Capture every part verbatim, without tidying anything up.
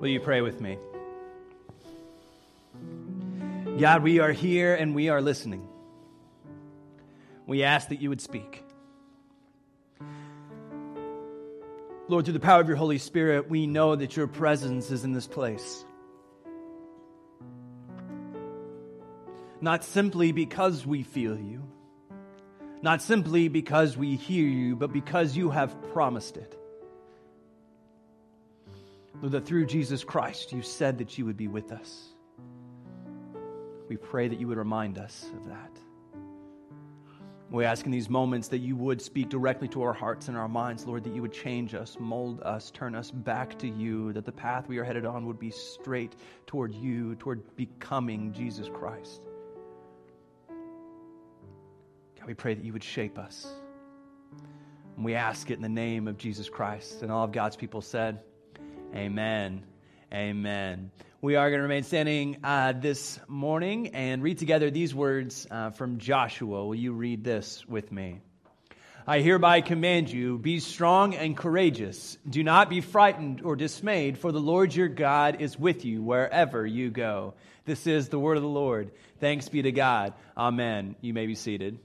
Will you pray with me? God, we are here and we are listening. We ask that you would speak. Lord, through the power of your Holy Spirit, we know that your presence is in this place. Not simply because we feel you, not simply because we hear you, but because you have promised it. Lord, that through Jesus Christ, you said that you would be with us. We pray that you would remind us of that. We ask in these moments that you would speak directly to our hearts and our minds, Lord, that you would change us, mold us, turn us back to you, that the path we are headed on would be straight toward you, toward becoming Jesus Christ. God, we pray that you would shape us. And we ask it in the name of Jesus Christ. And all of God's people said, amen. Amen. We are going to remain standing uh, this morning and read together these words uh, from Joshua. Will you read this with me? I hereby command you, be strong and courageous. Do not be frightened or dismayed, for the Lord your God is with you wherever you go. This is the word of the Lord. Thanks be to God. Amen. You may be seated.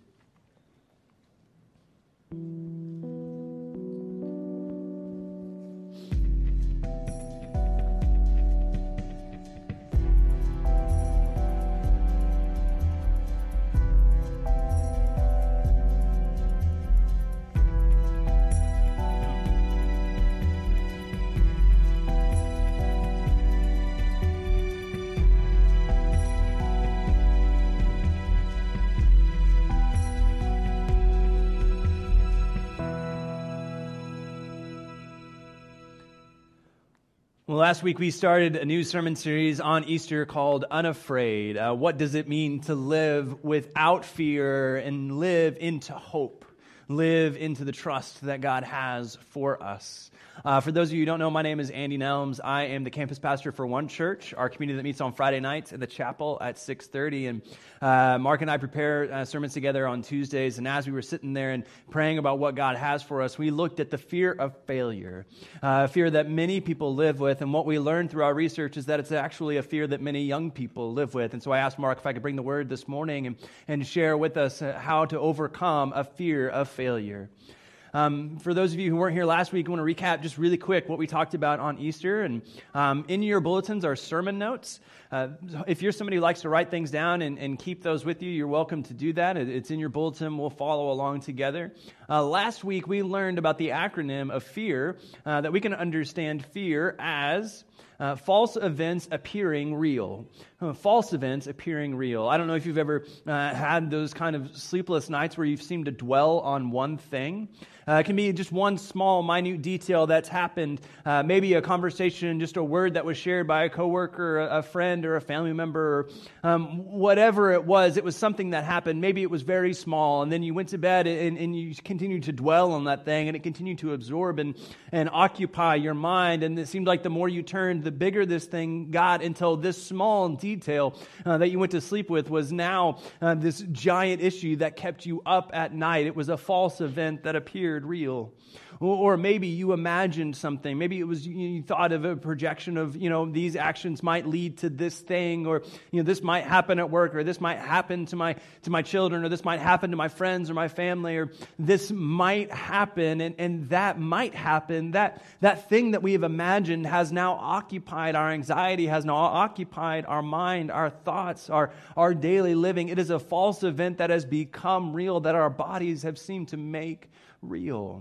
Well, last week we started a new sermon series on Easter called Unafraid. Uh, what does it mean to live without fear and live into hope? Live into the trust that God has for us. Uh, for those of you who don't know, my name is Andy Nelms. I am the campus pastor for One Church, our community that meets on Friday nights at the chapel at six thirty. And uh, Mark and I prepare uh, sermons together on Tuesdays. And as we were sitting there and praying about what God has for us, we looked at the fear of failure, uh, a fear that many people live with. And what we learned through our research is that it's actually a fear that many young people live with. And so I asked Mark if I could bring the word this morning and, and share with us how to overcome a fear of failure. Um, for those of you who weren't here last week, I want to recap just really quick what we talked about on Easter. And um, in your bulletins are sermon notes. Uh, if you're somebody who likes to write things down and, and keep those with you, you're welcome to do that. It, it's in your bulletin. We'll follow along together. Uh, last week, we learned about the acronym of FEAR, uh, that we can understand fear as Uh, false events appearing real. Uh, false events appearing real. I don't know if you've ever uh, had those kind of sleepless nights where you seem to dwell on one thing. Uh, it can be just one small, minute detail that's happened. Uh, maybe a conversation, just a word that was shared by a coworker, a, a friend, or a family member, or um, whatever it was. It was something that happened. Maybe it was very small, and then you went to bed and, and you continued to dwell on that thing, and it continued to absorb and, and occupy your mind. And it seemed like the more you turned, the bigger this thing got, until this small detail uh, that you went to sleep with was now uh, this giant issue that kept you up at night. It was a false event that appeared real. Or, or maybe you imagined something. Maybe it was you thought of a projection of, you know, these actions might lead to this thing, or, you know, this might happen at work, or this might happen to my to my children, or this might happen to my friends or my family, or this might happen, and, and that might happen. That that thing that we have imagined has now occupied our anxiety, has now occupied our mind, our thoughts, our, our daily living. It is a false event that has become real, that our bodies have seemed to make real.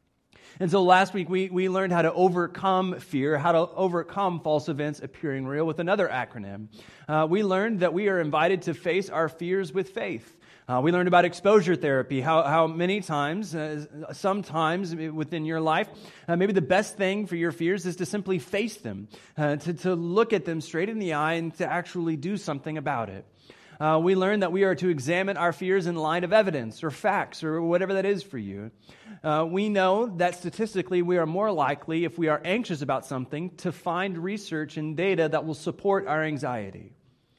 And so last week we, we learned how to overcome fear, how to overcome false events appearing real with another acronym. Uh, we learned that we are invited to face our fears with faith. Uh, we learned about exposure therapy, how, how many times, uh, sometimes within your life, uh, maybe the best thing for your fears is to simply face them, uh, to, to look at them straight in the eye and to actually do something about it. Uh, we learned that we are to examine our fears in light of evidence or facts or whatever that is for you. Uh, we know that statistically we are more likely, if we are anxious about something, to find research and data that will support our anxiety.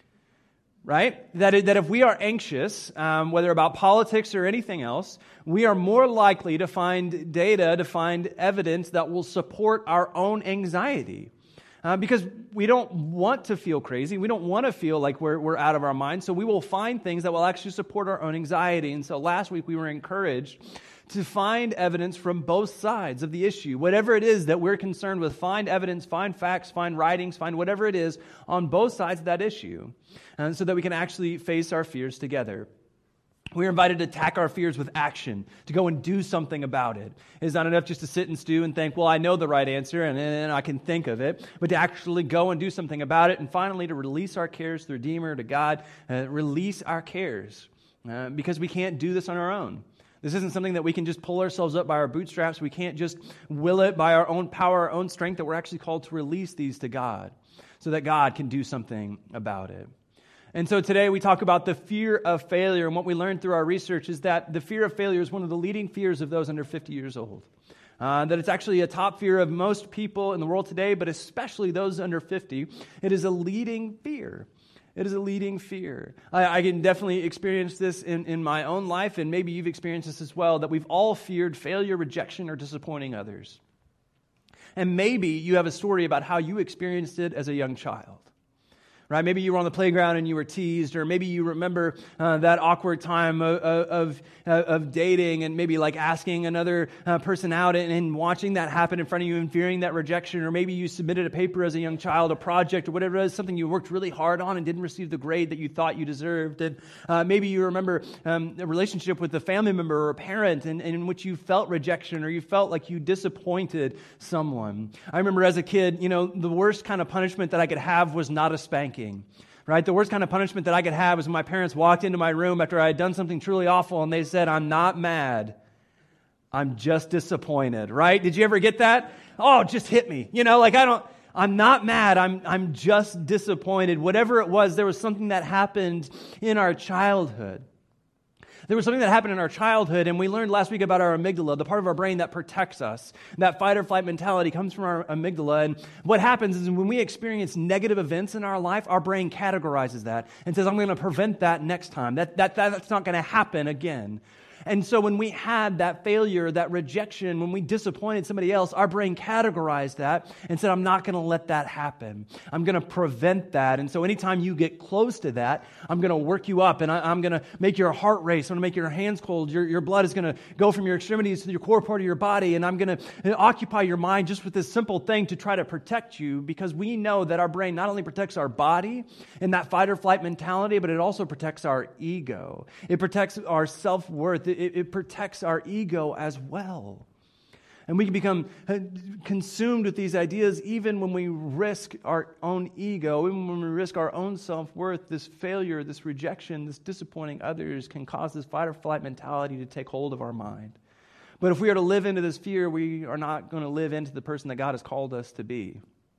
Right? That, that if we are anxious, um, whether about politics or anything else, we are more likely to find data, to find evidence that will support our own anxiety. Uh, because we don't want to feel crazy. We don't want to feel like we're, we're out of our mind. So we will find things that will actually support our own anxiety. And so last week we were encouraged to find evidence from both sides of the issue. Whatever it is that we're concerned with, find evidence, find facts, find writings, find whatever it is on both sides of that issue, and so that we can actually face our fears together. We're invited to attack our fears with action, to go and do something about it. It's not enough just to sit and stew and think, well, I know the right answer and, and I can think of it, but to actually go and do something about it, and finally to release our cares to the Redeemer, to God, uh, release our cares, uh, because we can't do this on our own. This isn't something that we can just pull ourselves up by our bootstraps. We can't just will it by our own power, our own strength, that we're actually called to release these to God so that God can do something about it. And so today we talk about the fear of failure, and what we learned through our research is that the fear of failure is one of the leading fears of those under fifty years old. Uh, that it's actually a top fear of most people in the world today, but especially those under fifty. It is a leading fear. It is a leading fear. I, I can definitely experience this in, in my own life, and maybe you've experienced this as well, that we've all feared failure, rejection, or disappointing others. And maybe you have a story about how you experienced it as a young child. Right? Maybe you were on the playground and you were teased, or maybe you remember uh, that awkward time of, of, of dating and maybe like asking another uh, person out and, and watching that happen in front of you and fearing that rejection, or maybe you submitted a paper as a young child, a project or whatever it is, something you worked really hard on and didn't receive the grade that you thought you deserved. And uh, maybe you remember um, a relationship with a family member or a parent and, and in which you felt rejection or you felt like you disappointed someone. I remember as a kid, you know, the worst kind of punishment that I could have was not a spanking. Right? The worst kind of punishment that I could have was when my parents walked into my room after I had done something truly awful and they said, "I'm not mad. I'm just disappointed." Right? Did you ever get that? Oh, just hit me. You know, like I don't, I'm not mad. I'm, I'm just disappointed. Whatever it was, there was something that happened in our childhood. There was something that happened in our childhood, and we learned last week about our amygdala, the part of our brain that protects us. That fight or flight mentality comes from our amygdala, and what happens is when we experience negative events in our life, our brain categorizes that and says, "I'm going to prevent that next time. That, that, that That's not going to happen again." And so when we had that failure, that rejection, when we disappointed somebody else, our brain categorized that and said, "I'm not going to let that happen. I'm going to prevent that." And so anytime you get close to that, I'm going to work you up and I, I'm going to make your heart race. I'm going to make your hands cold. Your, your blood is going to go from your extremities to your core part of your body. And I'm going to occupy your mind just with this simple thing to try to protect you, because we know that our brain not only protects our body in that fight or flight mentality, but it also protects our ego. It protects our self-worth. It, it protects our ego as well. And we can become consumed with these ideas even when we risk our own ego, even when we risk our own self-worth. This failure, this rejection, this disappointing others can cause this fight or flight mentality to take hold of our mind. But if we are to live into this fear, we are not going to live into the person that God has called us to be.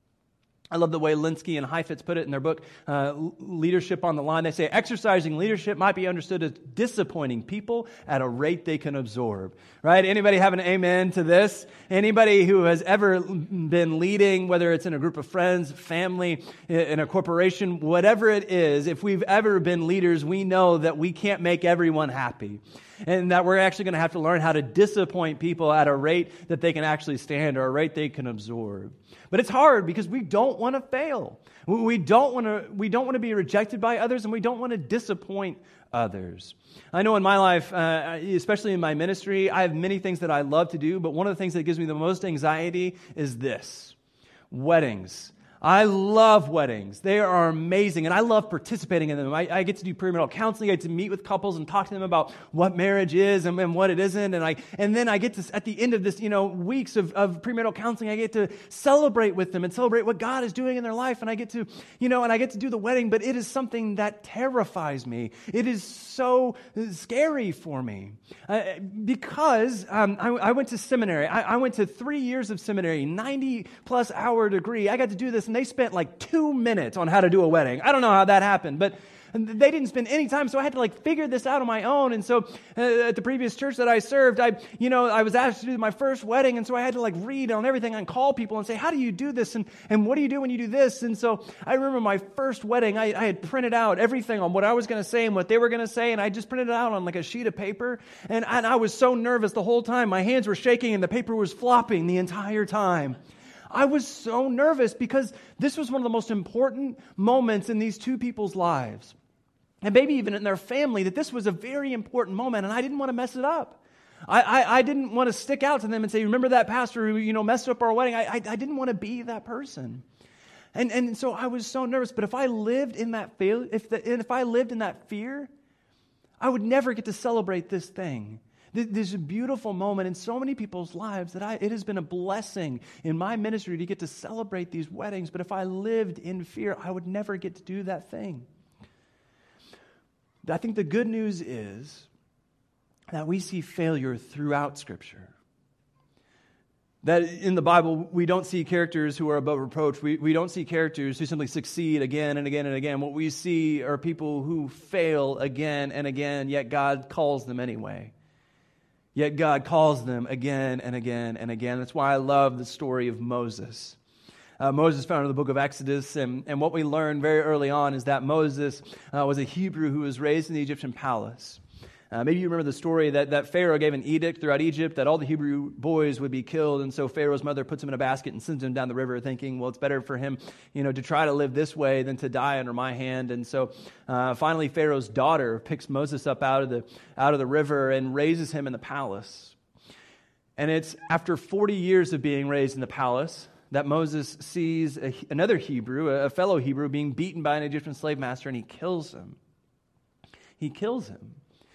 I love the way Linsky and Heifetz put it in their book, uh, Leadership on the Line. They say, exercising leadership might be understood as disappointing people at a rate they can absorb. Right? Anybody have an amen to this? Anybody who has ever been leading, whether it's in a group of friends, family, in a corporation, whatever it is, if we've ever been leaders, we know that we can't make everyone happy. And that we're actually going to have to learn how to disappoint people at a rate that they can actually stand or a rate they can absorb. But it's hard because we don't want to fail. We don't want to, we don't want to be rejected by others, and we don't want to disappoint others. I know in my life, uh, especially in my ministry, I have many things that I love to do, but one of the things that gives me the most anxiety is this: weddings. I love weddings. They are amazing, and I love participating in them. I, I get to do premarital counseling. I get to meet with couples and talk to them about what marriage is and, and what it isn't. And I and then I get to, at the end of this, you know, weeks of, of premarital counseling, I get to celebrate with them and celebrate what God is doing in their life. And I get to, you know, and I get to do the wedding. But it is something that terrifies me. It is so scary for me uh, because um, I, I went to seminary. I, I went to three years of seminary, ninety plus hour degree. I got to do this. And they spent like two minutes on how to do a wedding. I don't know how that happened, but they didn't spend any time, so I had to like figure this out on my own. And so uh, at the previous church that I served, I, you know, I was asked to do my first wedding, and so I had to like read on everything and call people and say, "How do you do this? And, and what do you do when you do this?" And so I remember my first wedding, I, I had printed out everything on what I was going to say and what they were going to say, and I just printed it out on like a sheet of paper, and, and I was so nervous the whole time. My hands were shaking and the paper was flopping the entire time. I was so nervous because this was one of the most important moments in these two people's lives. And maybe even in their family, that this was a very important moment, and I didn't want to mess it up. I, I, I didn't want to stick out to them and say, remember that pastor who, you know, messed up our wedding? I, I, I didn't want to be that person. And, and so I was so nervous. But if I lived in that fail, if the, if I lived in that fear, I would never get to celebrate this thing. This beautiful moment in so many people's lives that I, it has been a blessing in my ministry to get to celebrate these weddings. But if I lived in fear, I would never get to do that thing. I think the good news is that we see failure throughout Scripture. That in the Bible, we don't see characters who are above reproach. We, we don't see characters who simply succeed again and again and again. What we see are people who fail again and again, yet God calls them anyway. Yet God calls them again and again and again. That's why I love the story of Moses. Uh, Moses found in the book of Exodus, and, and what we learn very early on is that Moses uh, was a Hebrew who was raised in the Egyptian palace. Uh, maybe you remember the story that, that Pharaoh gave an edict throughout Egypt that all the Hebrew boys would be killed, and so Pharaoh's mother puts him in a basket and sends him down the river thinking, well, it's better for him, you know, to try to live this way than to die under my hand. And so uh, finally Pharaoh's daughter picks Moses up out of the out of the river and raises him in the palace. And it's after forty years of being raised in the palace that Moses sees a, another Hebrew, a fellow Hebrew, being beaten by an Egyptian slave master, and he kills him. He kills him.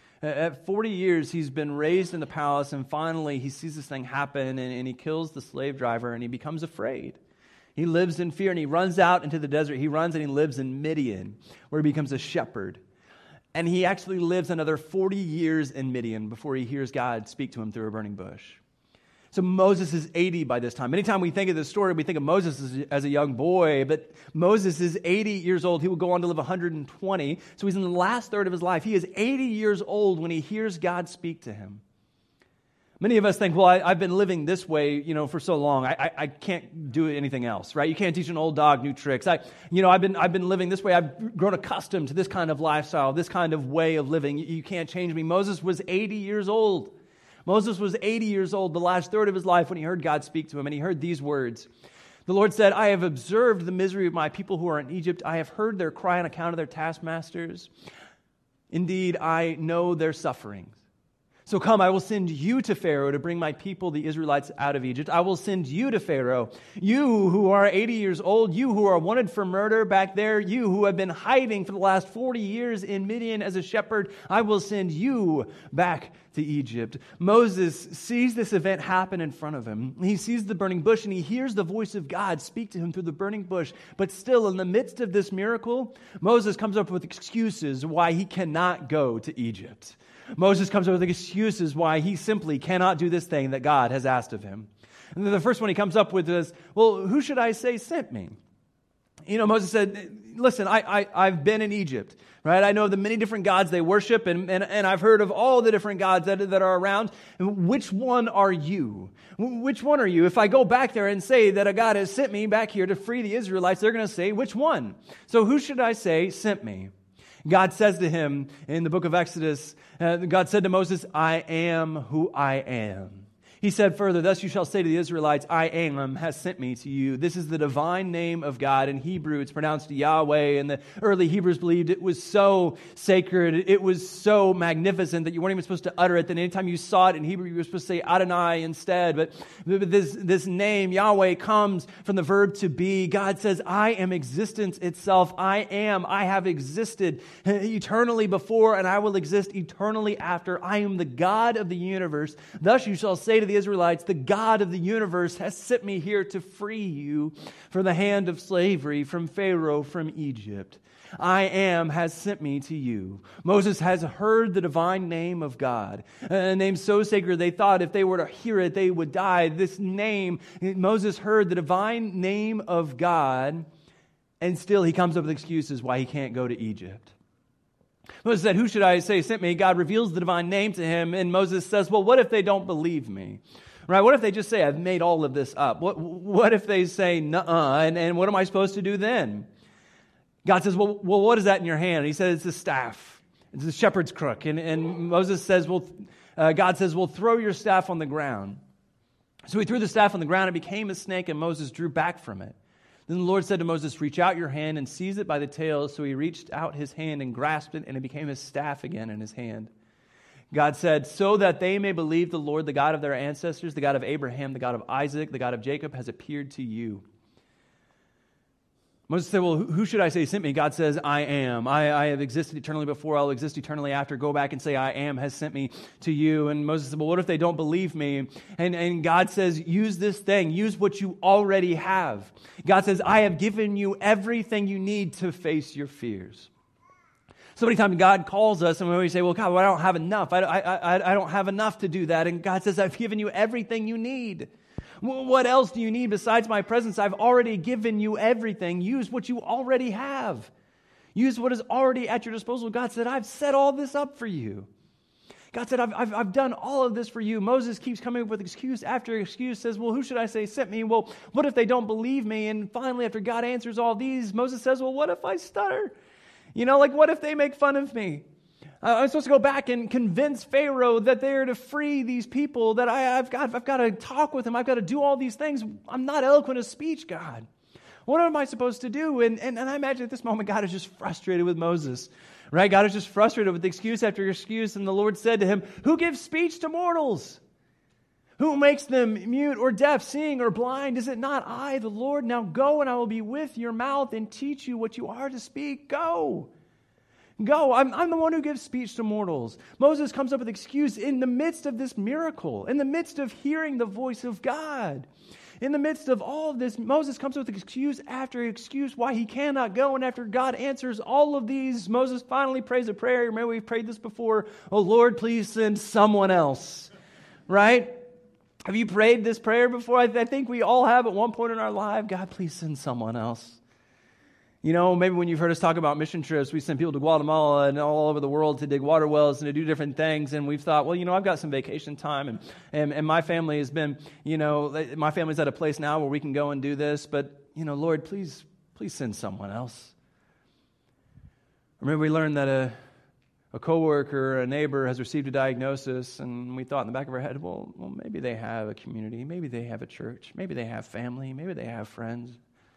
At forty years, he's been raised in the palace, and finally he sees this thing happen, and, and he kills the slave driver, and he becomes afraid. He lives in fear, and he runs out into the desert. He runs and he lives in Midian, where he becomes a shepherd. And he actually lives another forty years in Midian before he hears God speak to him through a burning bush. So Moses is eighty by this time. Anytime we think of this story, we think of Moses as, as a young boy, but Moses is eighty years old. He will go on to live one hundred twenty. So he's in the last third of his life. He is eighty years old when he hears God speak to him. Many of us think, well, I, I've been living this way, you know, for so long. I, I, I can't do anything else, right? You can't teach an old dog new tricks. I, you know, I've been I've been living this way. I've grown accustomed to this kind of lifestyle, this kind of way of living. You, you can't change me. Moses was eighty years old. Moses was eighty years old, the last third of his life, when he heard God speak to him, and he heard these words. The Lord said, I have observed the misery of my people who are in Egypt. I have heard their cry on account of their taskmasters. Indeed, I know their sufferings. So come, I will send you to Pharaoh to bring my people, the Israelites, out of Egypt. I will send you to Pharaoh. You who are eighty years old, you who are wanted for murder back there, you who have been hiding for the last forty years in Midian as a shepherd, I will send you back to Egypt. Moses sees this event happen in front of him. He sees the burning bush and he hears the voice of God speak to him through the burning bush. But still, in the midst of this miracle, Moses comes up with excuses why he cannot go to Egypt. Moses comes up with excuses why he simply cannot do this thing that God has asked of him. And then the first one he comes up with is, well, who should I say sent me? You know, Moses said, listen, I, I, I've been in Egypt, right? I know the many different gods they worship, and, and, and I've heard of all the different gods that, that are around. Which one are you? Which one are you? If I go back there and say that a God has sent me back here to free the Israelites, they're going to say, which one? So who should I say sent me? God says to him in the book of Exodus, uh, God said to Moses, I am who I am. He said further, thus you shall say to the Israelites, I am has sent me to you. This is the divine name of God. In Hebrew, it's pronounced Yahweh, and the early Hebrews believed it was so sacred, it was so magnificent that you weren't even supposed to utter it, that anytime you saw it in Hebrew, you were supposed to say Adonai instead. But this, this name, Yahweh, comes from the verb to be. God says, I am existence itself. I am. I have existed eternally before, and I will exist eternally after. I am the God of the universe. Thus you shall say to the Israelites, the God of the universe has sent me here to free you from the hand of slavery, from Pharaoh, from Egypt. I am has sent me to you. Moses has heard the divine name of God, a name so sacred they thought if they were to hear it, they would die. This name, Moses heard the divine name of God, and still he comes up with excuses why he can't go to Egypt. Moses said, who should I say sent me? God reveals the divine name to him, and Moses says, well, what if they don't believe me? Right? What if they just say, I've made all of this up? What, what if they say, nuh-uh, and, and what am I supposed to do then? God says, well, well, what is that in your hand? And he says, it's a staff. It's a shepherd's crook. And, and Moses says, well, uh, God says, well, throw your staff on the ground. So he threw the staff on the ground, it became a snake, and Moses drew back from it. Then the Lord said to Moses, reach out your hand and seize it by the tail. So he reached out his hand and grasped it, and it became his staff again in his hand. God said, so that they may believe the Lord, the God of their ancestors, the God of Abraham, the God of Isaac, the God of Jacob, has appeared to you. Moses said, well, who should I say sent me? God says, I am. I, I have existed eternally before. I'll exist eternally after. Go back and say, I am has sent me to you. And Moses said, well, what if they don't believe me? And, and God says, use this thing. Use what you already have. God says, I have given you everything you need to face your fears. So many times God calls us and we say, well, God, well, I don't have enough. I, I, I, I don't have enough to do that. And God says, I've given you everything you need. What else do you need besides my presence? I've already given you everything. Use what you already have. Use what is already at your disposal. God said, I've set all this up for you. God said, I've, I've, I've done all of this for you. Moses keeps coming up with excuse after excuse, says, well, who should I say sent me? Well, what if they don't believe me? And finally, after God answers all these, Moses says, well, what if I stutter? You know, like what if they make fun of me? Uh, I'm supposed to go back and convince Pharaoh that they're to free these people, that I, I've got, I've got to talk with him. I've got to do all these things. I'm not eloquent of speech, God. What am I supposed to do? And, and, and I imagine at this moment, God is just frustrated with Moses, right? God is just frustrated with excuse after excuse. And the Lord said to him, who gives speech to mortals? Who makes them mute or deaf, seeing or blind? Is it not I, the Lord? Now go and I will be with your mouth and teach you what you are to speak. Go. Go, I'm, I'm the one who gives speech to mortals. Moses comes up with excuse in the midst of this miracle, in the midst of hearing the voice of God. In the midst of all of this, Moses comes up with excuse after excuse why he cannot go. And after God answers all of these, Moses finally prays a prayer. Remember, we've prayed this before. Oh, Lord, please send someone else. Right? Have you prayed this prayer before? I, I think we all have at one point in our life. God, please send someone else. You know, maybe when you've heard us talk about mission trips, we send people to Guatemala and all over the world to dig water wells and to do different things. And we've thought, well, you know, I've got some vacation time. And, and, and my family has been, you know, my family's at a place now where we can go and do this. But, you know, Lord, please, please send someone else. Remember we learned that a, a coworker, a neighbor has received a diagnosis. And we thought in the back of our head, well, well, maybe they have a community. Maybe they have a church. Maybe they have family. Maybe they have friends.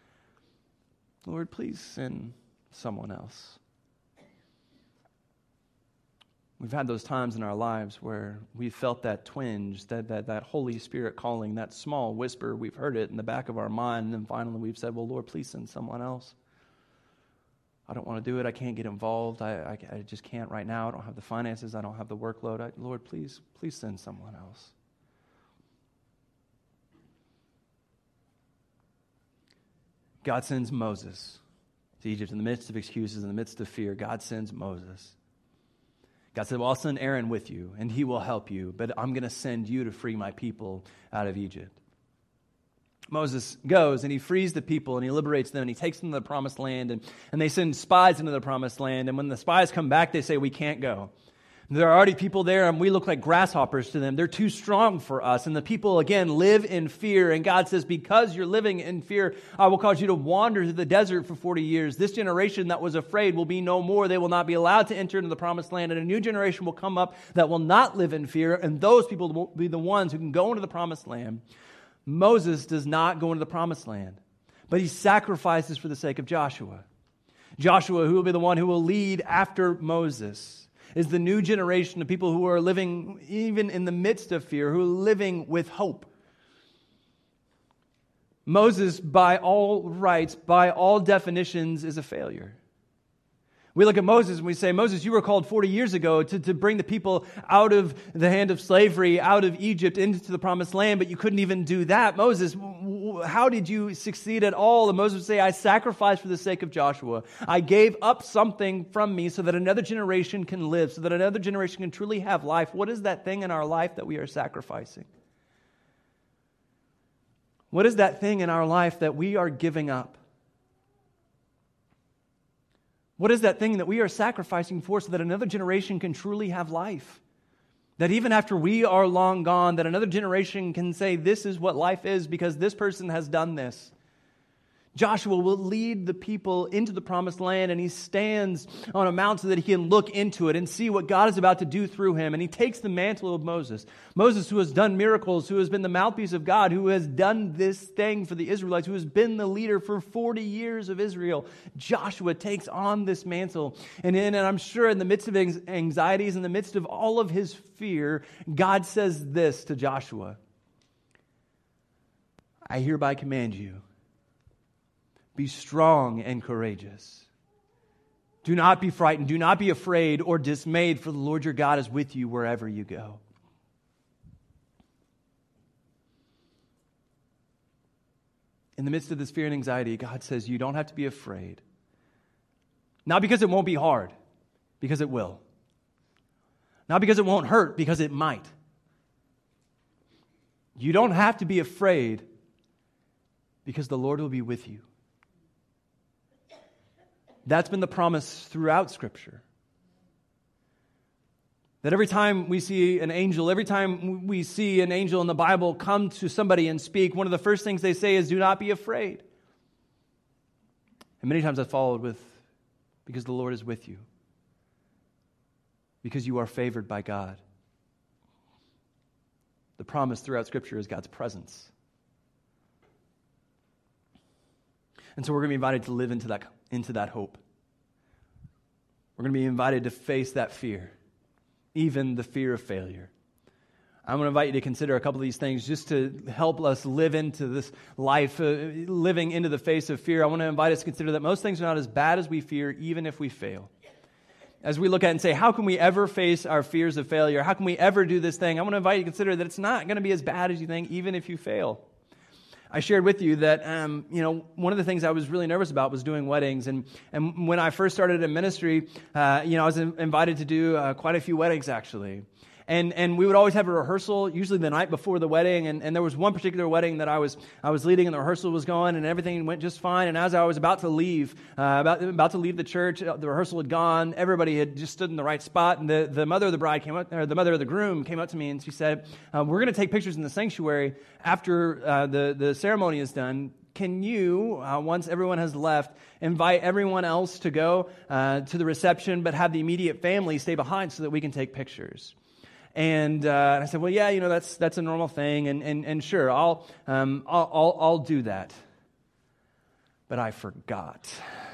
Lord, please send someone else. We've had those times in our lives where we felt that twinge, that, that, that Holy Spirit calling, that small whisper. We've heard it in the back of our mind, and then finally we've said, well, Lord, please send someone else. I don't want to do it. I can't get involved. I, I, I just can't right now. I don't have the finances. I don't have the workload. I, Lord, please, please send someone else. God sends Moses to Egypt in the midst of excuses, in the midst of fear. God sends Moses. God said, well, I'll send Aaron with you, and he will help you, but I'm going to send you to free my people out of Egypt. Moses goes, and he frees the people, and he liberates them, and he takes them to the promised land, and, and they send spies into the promised land, and when the spies come back, they say, we can't go. There are already people there, and we look like grasshoppers to them. They're too strong for us. And the people, again, live in fear. And God says, because you're living in fear, I will cause you to wander through the desert for forty years. This generation that was afraid will be no more. They will not be allowed to enter into the promised land. And a new generation will come up that will not live in fear. And those people will be the ones who can go into the promised land. Moses does not go into the promised land, but he sacrifices for the sake of Joshua. Joshua, who will be the one who will lead after Moses, is the new generation of people who are living even in the midst of fear, who are living with hope. Moses, by all rights, by all definitions, is a failure. We look at Moses and we say, Moses, you were called forty years ago to, to bring the people out of the hand of slavery, out of Egypt, into the promised land, but you couldn't even do that. Moses, how did you succeed at all? And Moses would say, I sacrificed for the sake of Joshua. I gave up something from me so that another generation can live, so that another generation can truly have life. What is that thing in our life that we are sacrificing? What is that thing in our life that we are giving up? What is that thing that we are sacrificing for so that another generation can truly have life? That even after we are long gone, that another generation can say, this is what life is because this person has done this. Joshua will lead the people into the promised land, and he stands on a mount so that he can look into it and see what God is about to do through him. And he takes the mantle of Moses. Moses, who has done miracles, who has been the mouthpiece of God, who has done this thing for the Israelites, who has been the leader for forty years of Israel. Joshua takes on this mantle. And, in, and I'm sure in the midst of anxieties, in the midst of all of his fear, God says this to Joshua: I hereby command you, be strong and courageous. Do not be frightened. Do not be afraid or dismayed, for the Lord your God is with you wherever you go. In the midst of this fear and anxiety, God says you don't have to be afraid. Not because it won't be hard, because it will. Not because it won't hurt, because it might. You don't have to be afraid, because the Lord will be with you. That's been the promise throughout Scripture. That every time we see an angel, every time we see an angel in the Bible come to somebody and speak, one of the first things they say is, do not be afraid. And many times I've followed with, because the Lord is with you. Because you are favored by God. The promise throughout Scripture is God's presence. And so we're going to be invited to live into that, into that hope. We're going to be invited to face that fear, even the fear of failure. I'm going to invite you to consider a couple of these things just to help us live into this life, uh, living into the face of fear. I want to invite us to consider that most things are not as bad as we fear, even if we fail. As we look at it and say, how can we ever face our fears of failure? How can we ever do this thing? I want to invite you to consider that it's not going to be as bad as you think, even if you fail. I shared with you that, um, you know, one of the things I was really nervous about was doing weddings. And, and when I first started in ministry, uh, you know, I was in, invited to do uh, quite a few weddings, actually. And and we would always have a rehearsal, usually the night before the wedding. And, and there was one particular wedding that I was I was leading, and the rehearsal was going, and everything went just fine. And as I was about to leave, uh, about about to leave the church, the rehearsal had gone. Everybody had just stood in the right spot, and the, the mother of the bride came up, or the mother of the groom came up to me, and she said, uh, "We're going to take pictures in the sanctuary after uh, the the ceremony is done. Can you, uh, once everyone has left, invite everyone else to go uh, to the reception, but have the immediate family stay behind so that we can take pictures?" And, uh, and I said, well, yeah, you know, that's that's a normal thing, and and and sure, I'll um, I'll, I'll I'll do that. But I forgot.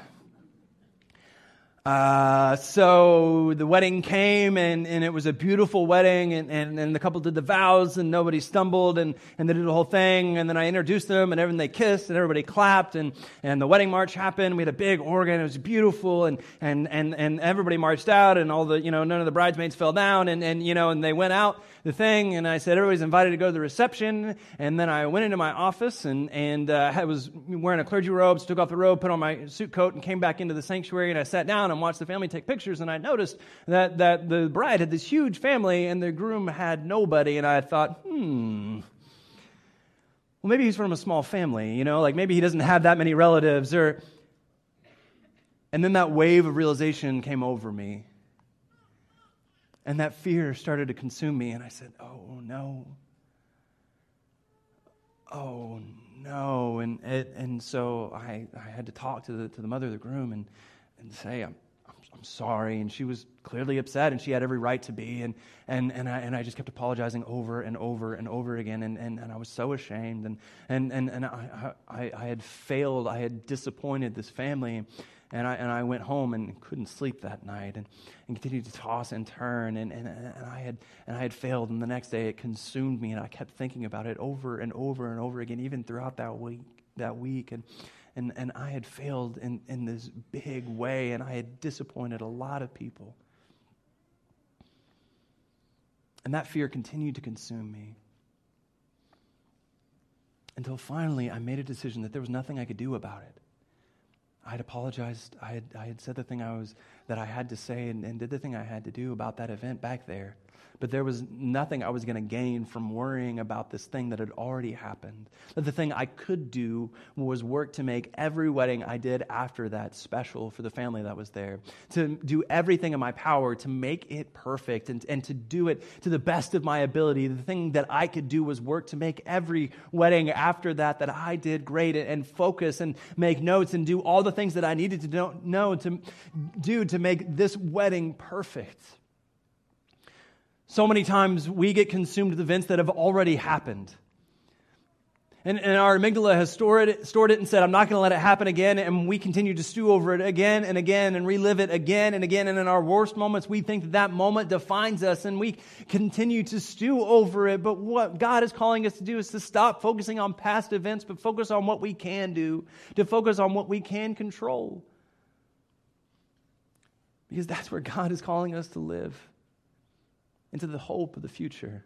Uh, so the wedding came, and, and it was a beautiful wedding, and, and, and the couple did the vows, and nobody stumbled, and, and they did the whole thing, and then I introduced them, and everyone, they kissed, and everybody clapped, and, and the wedding march happened. We had a big organ, it was beautiful, and, and, and, and everybody marched out, and all the, you know, none of the bridesmaids fell down, and, and, you know, and they went out the thing, and I said, everybody's invited to go to the reception, and then I went into my office, and, and, uh, I was wearing a clergy robe, so took off the robe, put on my suit coat, and came back into the sanctuary, and I sat down and watched the family take pictures, and I noticed that, that the bride had this huge family and the groom had nobody, and I thought, hmm, well, maybe he's from a small family, you know, like maybe he doesn't have that many relatives, or, and then that wave of realization came over me, and that fear started to consume me, and I said, oh, no, oh, no, and it, and so I, I had to talk to the to the mother of the groom and, and say, I'm I'm sorry, and she was clearly upset, and she had every right to be, and and and I and I just kept apologizing over and over and over again, and and, and I was so ashamed, and and and, and I, I I had failed, I had disappointed this family, and I and I went home and couldn't sleep that night, and, and continued to toss and turn, and, and and I had and I had failed, and the next day it consumed me, and I kept thinking about it over and over and over again, even throughout that week that week, and. And and I had failed in, in this big way, and I had disappointed a lot of people. And that fear continued to consume me. Until finally I made a decision that there was nothing I could do about it. I had apologized, I had I had said the thing I was that I had to say and, and did the thing I had to do about that event back there. But there was nothing I was going to gain from worrying about this thing that had already happened. That the thing I could do was work to make every wedding I did after that special for the family that was there. To do everything in my power to make it perfect and, and to do it to the best of my ability. The thing that I could do was work to make every wedding after that that I did great and, and focus and make notes and do all the things that I needed to know, know to do to make this wedding perfect. So many times we get consumed with events that have already happened. And, and our amygdala has stored it, stored it and said, I'm not going to let it happen again. And we continue to stew over it again and again and relive it again and again. And in our worst moments, we think that that moment defines us and we continue to stew over it. But what God is calling us to do is to stop focusing on past events, but focus on what we can do, to focus on what we can control. Because that's where God is calling us to live. Into the hope of the future.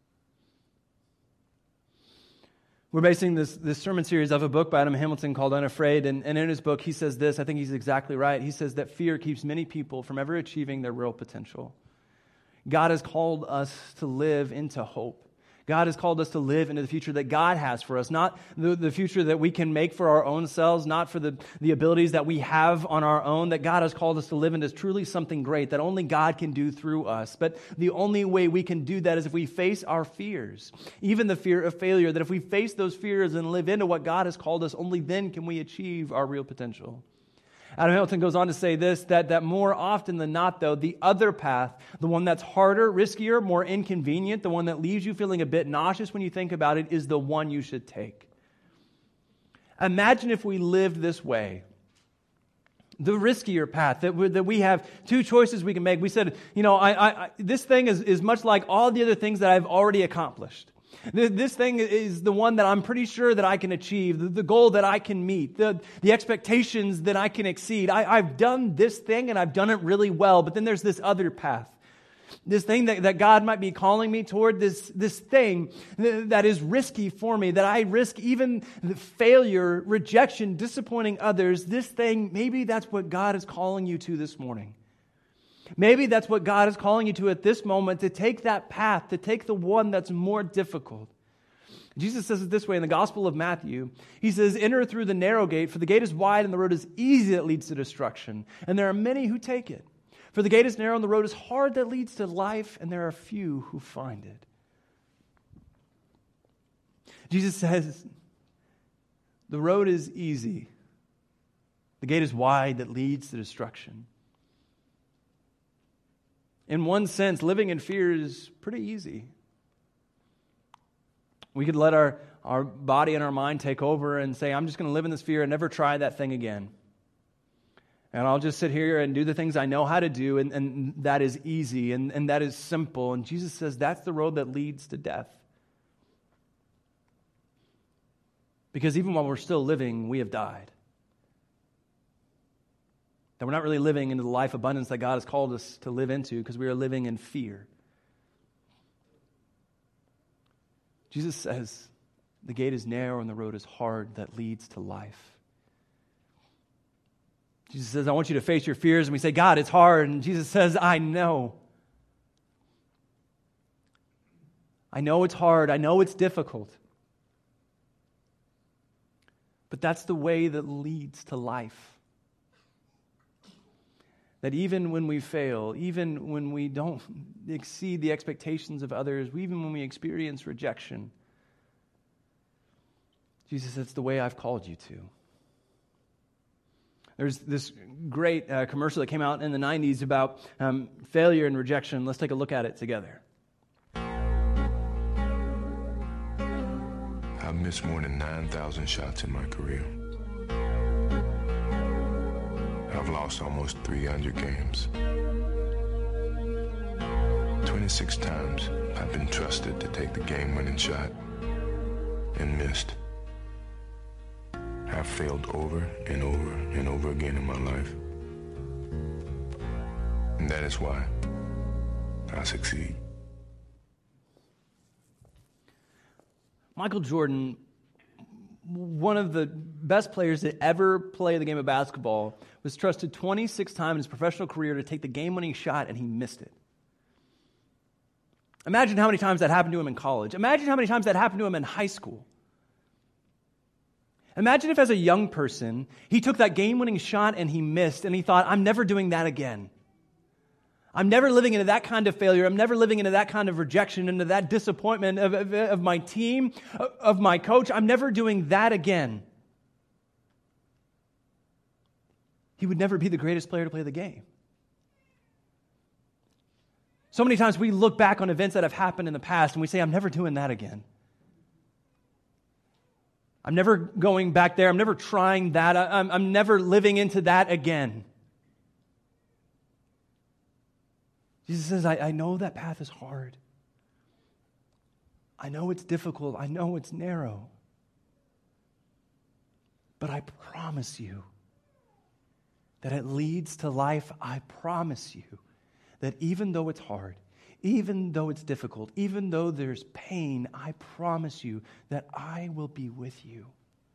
We're basing this, this sermon series off a book by Adam Hamilton called Unafraid, and, and in his book he says this, I think he's exactly right. He says that fear keeps many people from ever achieving their real potential. God has called us to live into hope. God has called us to live into the future that God has for us, not the, the future that we can make for our own selves, not for the, the abilities that we have on our own, that God has called us to live into is truly something great that only God can do through us. But the only way we can do that is if we face our fears, even the fear of failure, that if we face those fears and live into what God has called us, only then can we achieve our real potential. Adam Hamilton goes on to say this, that, that more often than not, though, the other path, the one that's harder, riskier, more inconvenient, the one that leaves you feeling a bit nauseous when you think about it, is the one you should take. Imagine if we lived this way. The riskier path, that we, that we have two choices we can make. We said, you know, I, I, this thing is, is much like all the other things that I've already accomplished. This thing is the one that I'm pretty sure that I can achieve, the, the goal that I can meet, the, the expectations that I can exceed. I, I've done this thing and I've done it really well, but then there's this other path. This thing that, that God might be calling me toward, this, this thing that is risky for me, that I risk even the failure, rejection, disappointing others. This thing, maybe that's what God is calling you to this morning. Maybe that's what God is calling you to at this moment, to take that path, to take the one that's more difficult. Jesus says it this way in the Gospel of Matthew. He says, enter through the narrow gate, for the gate is wide and the road is easy that leads to destruction, and there are many who take it. For the gate is narrow and the road is hard that leads to life, and there are few who find it. Jesus says, the road is easy. The gate is wide that leads to destruction. In one sense, living in fear is pretty easy. We could let our, our body and our mind take over and say, I'm just going to live in this fear and never try that thing again. And I'll just sit here and do the things I know how to do, and, and that is easy, and, and that is simple. And Jesus says that's the road that leads to death. Because even while we're still living, we have died. That we're not really living into the life abundance that God has called us to live into because we are living in fear. Jesus says the gate is narrow and the road is hard that leads to life. Jesus says, I want you to face your fears. And we say, God, it's hard. And Jesus says, I know. I know it's hard. I know it's difficult. But that's the way that leads to life. That even when we fail, even when we don't exceed the expectations of others, even when we experience rejection, Jesus says, it's the way I've called you to. There's this great uh, commercial that came out in the nineties about um, failure and rejection. Let's take a look at it together. I've missed more than nine thousand shots in my career. I've lost almost three hundred games. twenty-six times I've been trusted to take the game-winning shot and missed. I've failed over and over and over again in my life. And that is why I succeed. Michael Jordan, one of the best players to ever play the game of basketball, was trusted twenty-six times in his professional career to take the game-winning shot, and he missed it. Imagine how many times that happened to him in college. Imagine how many times that happened to him in high school. Imagine if as a young person, he took that game-winning shot and he missed, and he thought, I'm never doing that again. I'm never living into that kind of failure. I'm never living into that kind of rejection, into that disappointment of, of, of my team, of my coach. I'm never doing that again. He would never be the greatest player to play the game. So many times we look back on events that have happened in the past and we say, I'm never doing that again. I'm never going back there. I'm never trying that. I'm, I'm never living into that again. Jesus says, I, I know that path is hard. I know it's difficult. I know it's narrow. But I promise you that it leads to life. I promise you that even though it's hard, even though it's difficult, even though there's pain, I promise you that I will be with you.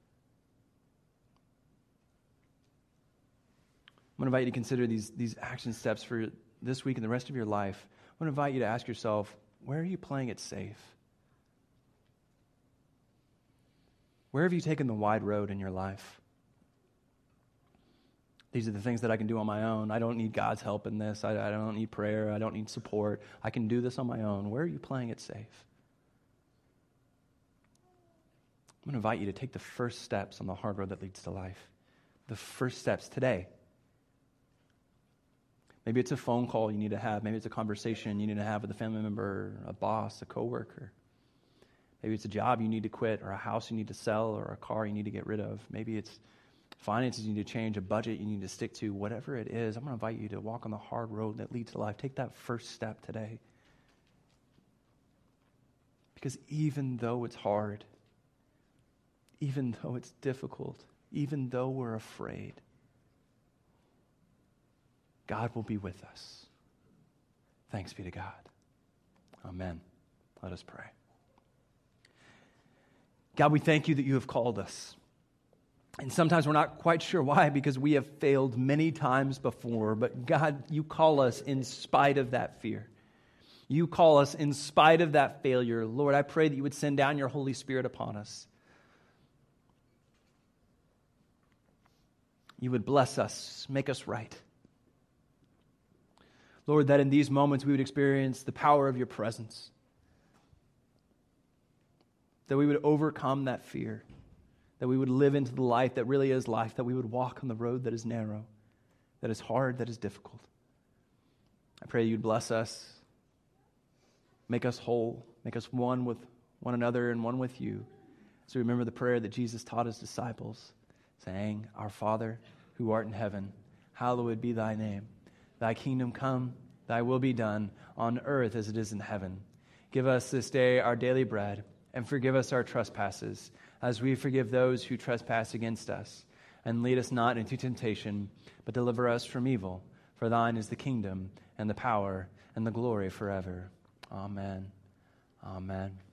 I'm going to invite you to consider these, these action steps for this week and the rest of your life. I'm going to invite you to ask yourself, where are you playing it safe? Where have you taken the wide road in your life? These are the things that I can do on my own. I don't need God's help in this. I, I don't need prayer. I don't need support. I can do this on my own. Where are you playing it safe? I'm going to invite you to take the first steps on the hard road that leads to life. The first steps today. Maybe it's a phone call you need to have. Maybe it's a conversation you need to have with a family member, a boss, a coworker. Maybe it's a job you need to quit, or a house you need to sell, or a car you need to get rid of. Maybe it's finances you need to change, a budget you need to stick to. Whatever it is, I'm going to invite you to walk on the hard road that leads to life. Take that first step today. Because even though it's hard, even though it's difficult, even though we're afraid, God will be with us. Thanks be to God. Amen. Let us pray. God, we thank you that you have called us. And sometimes we're not quite sure why, because we have failed many times before. But God, you call us in spite of that fear. You call us in spite of that failure. Lord, I pray that you would send down your Holy Spirit upon us. You would bless us, make us right. Lord, that in these moments we would experience the power of your presence. That we would overcome that fear. That we would live into the life that really is life. That we would walk on the road that is narrow, that is hard, that is difficult. I pray you'd bless us, make us whole, make us one with one another and one with you. So remember the prayer that Jesus taught his disciples, saying, Our Father, who art in heaven, hallowed be thy name. Thy kingdom come, thy will be done, on earth as it is in heaven. Give us this day our daily bread, and forgive us our trespasses, as we forgive those who trespass against us. And lead us not into temptation, but deliver us from evil. For thine is the kingdom, and the power, and the glory forever. Amen. Amen.